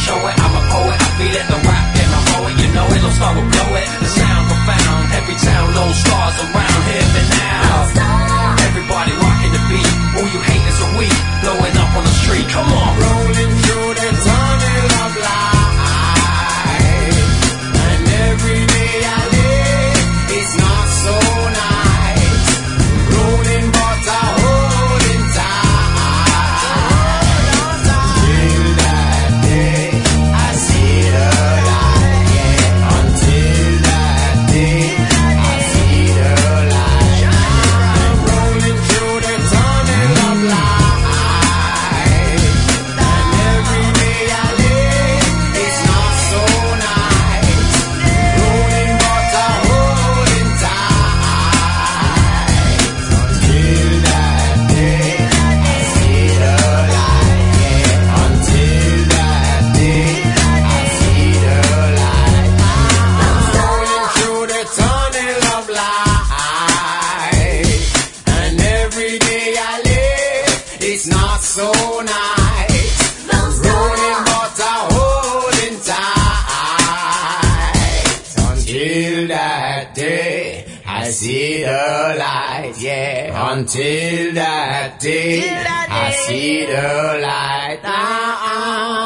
show it. I'm a poet, I feel it, the rap in my poet. You know it, Lone Star will blow it. The sound profound, every town, Lone Stars around here and now. Everybody rocking the beat, all you haters are weak, blowing up on the street. Come on, rolling through the tunnel of life, and every day I live is not so nice. Rolling but I holding tight. Till that day I see the light. Yeah, until that day I see the light. I'm rolling through the tunnel of life, and every day I live is not so nice. Rolling but I holding tight. Until that day I see the light. Yeah, until that day I see the light. I'm rolling through the tunnel of light, and every day I live is not so nice. Rolling but I holding tight. Until that day I see the light. Yeah, until that day I see the light.